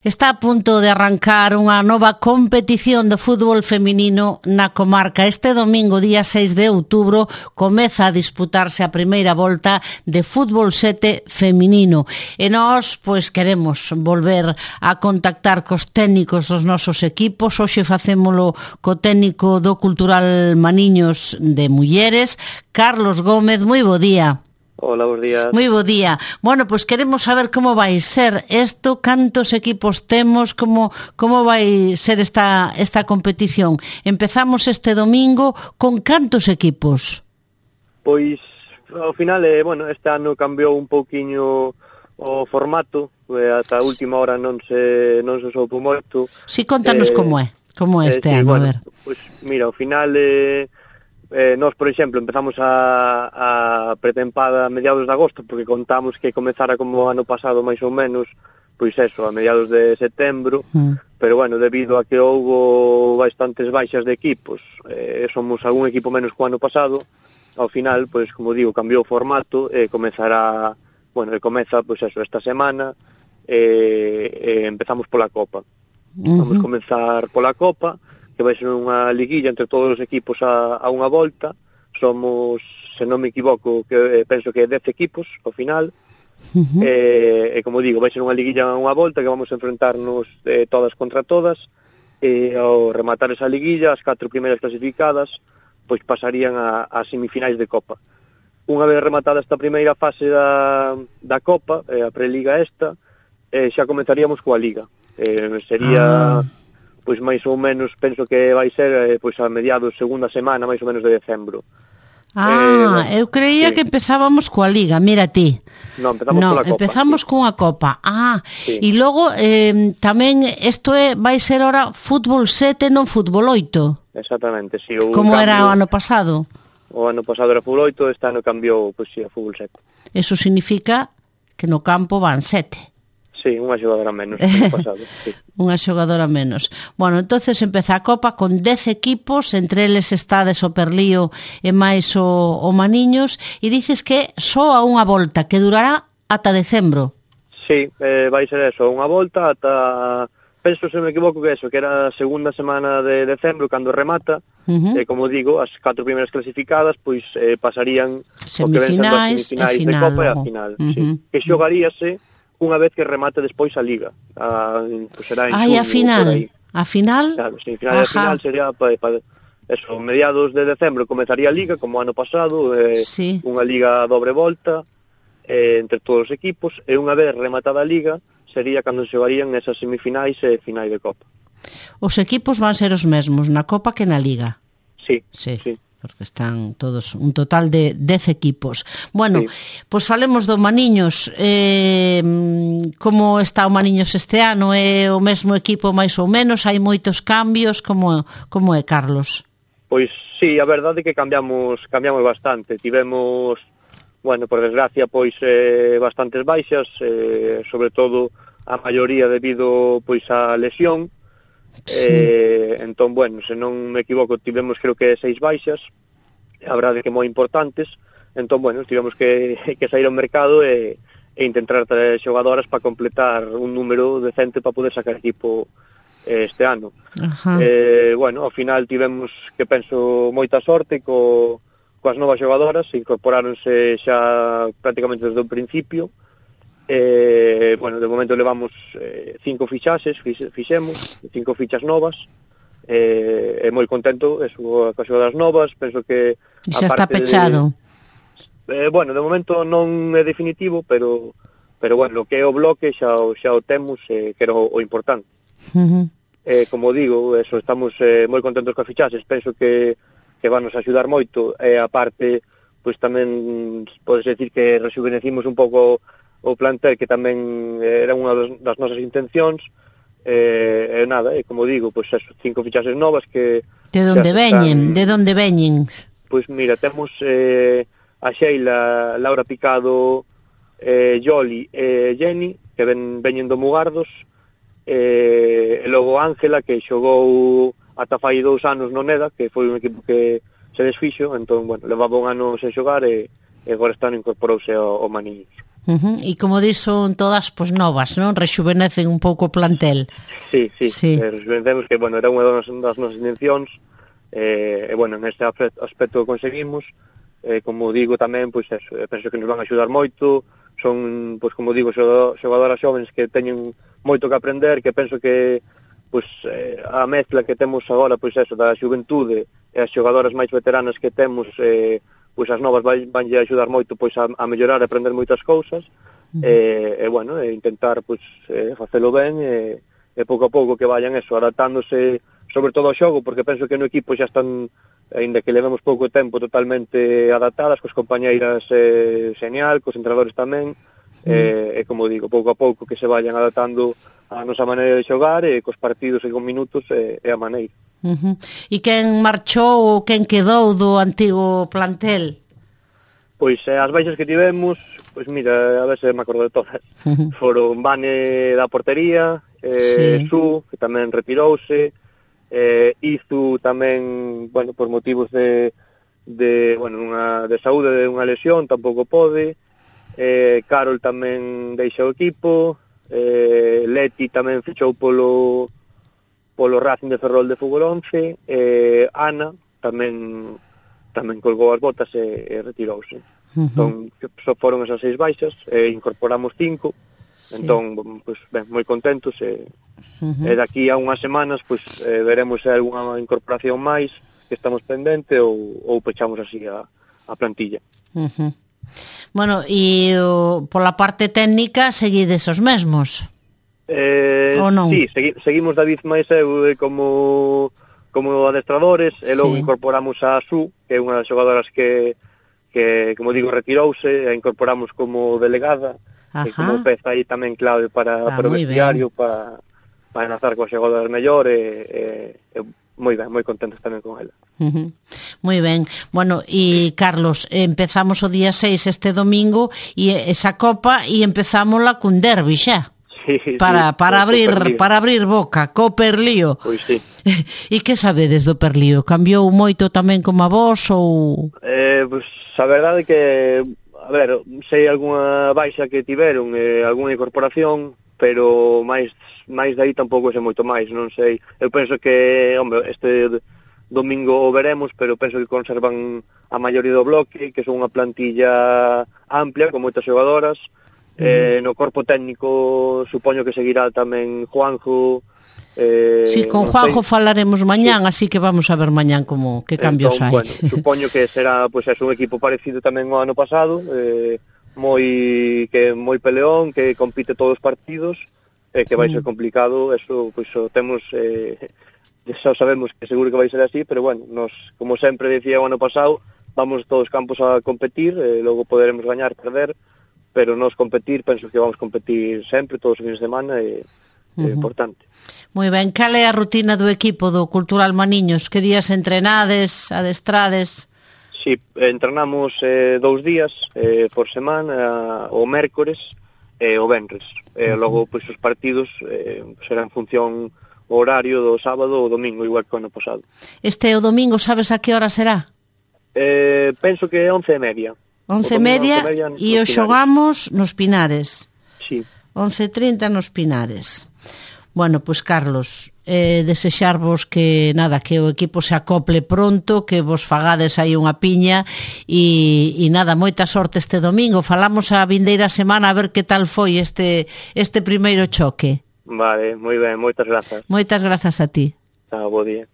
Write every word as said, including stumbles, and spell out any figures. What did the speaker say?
Está a punto de arrancar unha nova competición de fútbol feminino na comarca. Este domingo, día seis de outubro, comeza a disputarse a primeira volta de fútbol sete feminino. E nós, pois, queremos volver a contactar cos técnicos dos nosos equipos. Hoxe facémolo co técnico do Cultural Maniños de Mulleres, Carlos Gómez. Moi bo día. Hola, bons días. Moi bo día. Bueno, pois queremos saber como vai ser isto, cantos equipos temos, como como vai ser esta esta competición. Empezamos este domingo con cantos equipos? Pois, ao final, eh, bueno, este ano cambiou un pouquiño o formato, eh, ata a última hora non se non se soupo moito. Si, contanos eh, como é, como é este eh, sí, ano, bueno, a ver. Pois, mira, ao final... Eh, Eh, nós, por exemplo, empezamos a, a pretempada a mediados de agosto, porque contamos que comezara como o ano pasado, máis ou menos, pois eso, a mediados de setembro, mm. pero bueno, debido a que houbo bastantes baixas de equipos, eh, somos algún equipo menos que o ano pasado, ao final, pois, como digo, cambiou o formato, e eh, comezará, bueno, e comeza, pois eso, esta semana, e eh, eh, empezamos pola Copa. Uh-huh. Vamos comenzar pola Copa, que vai ser unha liguilla entre todos os equipos a, a unha volta. Somos, se non me equivoco, que eh, penso que é dez equipos ao final. Uh-huh. E, e como digo, vai ser unha liguilla a unha volta que vamos a enfrentarnos eh, todas contra todas, e ao rematar esa liguilla, as catro primeiras clasificadas pois pasarían a, a semifinais de Copa. Unha vez rematada esta primeira fase da, da Copa, eh, a preliga esta, eh, xa comenzaríamos coa Liga. Eh, sería... Ah. Pois máis ou menos, penso que vai ser eh, pois a mediados, segunda semana, máis ou menos de decembro. Ah, eh, eu creía sí. que empezábamos coa Liga, mira ti. Non, empezamos no, coa Copa. empezamos sí. cunha Copa. Ah, sí. E logo eh, tamén isto é vai ser ora fútbol sete, non fútbol oito. Exactamente, si. Sí, como cambio, era o ano pasado? O ano pasado era fútbol oito, este ano cambiou, pois si, sí, a fútbol sete. Eso significa que no campo van sete. Sí, unha xogadora menos que ano pasado, sí. Unha xogadora menos. Bueno, entonces empeza a Copa con dez equipos, entre eles está de Soperlío e máis o, o Maniños, e dices que só a unha volta, que durará ata decembro. Sí, eh, vai ser eso, unha volta ata, penso se me equivoco que eso, que era a segunda semana de decembro, cando remata, uh-huh. e como digo, as catro primeiras clasificadas, pois eh, pasarían o que ven sendo as semifinais de Copa e a final, uh-huh. sí. Que xogaríase unha vez que remate despois a Liga. A, pues será en Ai, xuño, a final, por aí. A final? Claro, sí, final, a final sería pa, pa, eso, mediados de decembro comenzaría a Liga, como ano pasado, eh, sí. unha Liga a dobre volta, eh, entre todos os equipos, e unha vez rematada a Liga, sería cando se xogarían esas semifinais e finais de Copa. Os equipos van ser os mesmos na Copa que na Liga? Sí, sí. sí. Porque están todos, un total de dez equipos. Bueno, sí. Pois falemos do Maniños. Eh, como está o Maniños este ano? É o mesmo equipo máis ou menos? Hai moitos cambios? Como, como é, Carlos? Pois sí, a verdade é que cambiamos cambiamos bastante. Tivemos, bueno, por desgracia, pois eh, bastantes baixas, eh, sobre todo a maioría debido pois a lesión. Sí. Eh, entón, bueno, se non me equivoco, tivemos creo que seis baixas, a verdade que moi importantes. Entón, bueno, tivemos que, que sair ao mercado e, e intentar traer xogadoras para completar un número decente para poder sacar equipo eh, este ano. Eh, bueno, ao final tivemos, que penso, moita sorte co, coas novas xogadoras, incorporáronse xa prácticamente desde o principio. Eh, bueno, de momento levamos eh, cinco fichaxes, fixemos, cinco fichas novas, eh, e moi contento eso, coas xogadoras novas, penso que... E xa está pechado? De, eh, bueno, de momento non é definitivo, pero pero bueno, o que é o bloque xa, xa o temos, eh, que era o, o importante. Uh-huh. Eh, como digo, eso, estamos eh, moi contentos coas fichaxes, penso que, que van nos axudar moito, e eh, aparte, pois tamén podes decir que rejuvenecimos un pouco o plantel, que tamén era unha das nosas intencións, e eh, nada, e como digo, pois eso, cinco fichaxes novas que... De onde veñen? De onde veñen? Pois mira, temos eh, a Sheila, Laura Picado, eh, Yoli e Jenny, que ven, veñen do Mugardos, eh, e logo Ángela, que xogou ata fai dous anos no Neda, que foi un equipo que se desfixo, entón, bueno, levaba un ano sen xogar e, e agora este ano incorporouse ao, ao Maniños. Uh-huh. E como dis, son todas pues, novas, non? Rexuvenecen un pouco o plantel. Sí, sí, sí. Eh, rexuvenecemos que, bueno, era unha das, das nosas intencións, e, eh, bueno, neste aspecto conseguimos, eh, como digo tamén, pois eso, penso que nos van a axudar moito, son, pois como digo, xogadoras xóvenes que teñen moito que aprender, que penso que, pois, eh, a mezcla que temos agora, pois eso, da xuventude e as xogadoras máis veteranas que temos, eh, pois as novas van, van a axudar moito pois a, a mellorar e aprender moitas cousas, uh-huh. e, e bueno, e intentar pois eh, facelo ben e, e pouco a pouco que vayan eso, adaptándose sobre todo ao xogo, porque penso que no equipo xa están, aínda que levemos pouco tempo, totalmente adaptadas, cos compañeiras eh, genial, cos entrenadores tamén, uh-huh. e, e como digo, pouco a pouco que se vayan adaptando a nosa maneira de xogar e cos partidos e con minutos e, e a maneira. Uh-huh. E quen marchou ou quen quedou do antigo plantel? Pois eh, as baixas que tivemos, pois mira, a ver se me acordo de todas. Uh-huh. Foron Vane da portería, eh, sí. Su, que tamén retirouse, eh, Izu tamén, bueno, por motivos de, de bueno, unha, de saúde de unha lesión, tampouco pode, eh, Carol tamén deixa o equipo, eh, Leti tamén fichou polo... polo Racing de Ferrol de Fútbol once, eh, Ana tamén tamén colgou as botas e, e retirouse. Uh-huh. Entón, só foron esas seis baixas, e incorporamos cinco, sí. Entón, pues, ben, moi contentos, e, uh-huh. e daqui a unhas semanas, pues, eh, veremos se hai algunha incorporación máis que estamos pendente ou, ou pechamos así a, a plantilla. Uh-huh. Bueno, e o, pola parte técnica seguides os mesmos? Eh, sí, segui, seguimos David máis eu como como adestradores e logo sí. Incorporamos a Su, que é unha das xogadoras que, que como digo, retirouse, a incorporamos como delegada, e como peza aí tamén clave para, ah, para o vestiario, para, para enlazar coas xogadoras mellor, e, e, e moi ben, moi contentos tamén con ela. Uh-huh. Moi ben. Bueno, e Carlos, empezamos o día seis este domingo e esa copa e empezámola cun derbi xa. Sí, para, sí, para abrir para abrir boca, co Perlío. Pois sí. E que sabedes do Perlío? Cambiou moito tamén como a vos ou... Eh, pues, a verdade é que, a ver, sei algunha baixa que tiveron, eh, algunha incorporación, pero máis máis daí tampouco sei moito máis, non sei. Eu penso que, hombre, este domingo o veremos, pero penso que conservan a maioría do bloque, que son unha plantilla amplia, con moitas xogadoras. Eh, no corpo técnico supoño que seguirá tamén Juanjo. Eh, sí, con Juanjo sei. Falaremos mañán, sí. Así que vamos a ver mañán como que cambios entón, hai. Bueno, supoño que será pois pues, é un equipo parecido tamén ao ano pasado, eh, moi que moi peleón, que compite todos os partidos, e eh, que vai ser complicado, eso pois pues, temos eh, xa sabemos que seguro que vai ser así, pero bueno, nos como sempre decía o ano pasado, vamos todos os campos a competir, e eh, logo poderemos gañar, perder, pero nos competir, penso que vamos competir sempre, todos os fines de semana, e é uh-huh. importante. Moi ben, cal é a rutina do equipo do Cultural Maniños? Que días entrenades, adestrades? Si, sí, entrenamos eh, dous días eh, por semana, o mércores e o venres. E uh-huh. logo, pois, os partidos eh, serán en función o horario do sábado ou domingo, igual que o ano pasado. Este o domingo, sabes a que hora será? Eh, penso que é once e media. Once e media e o xogamos nos Pinares. Sí. Once e trinta nos Pinares. Bueno, pois Carlos, eh, desexarvos que nada, que o equipo se acople pronto, que vos fagades aí unha piña e, e nada, moita sorte este domingo. Falamos a vindeira semana a ver que tal foi este este primeiro choque. Vale, moi ben, moitas grazas. Moitas grazas a ti. Chao, bo día.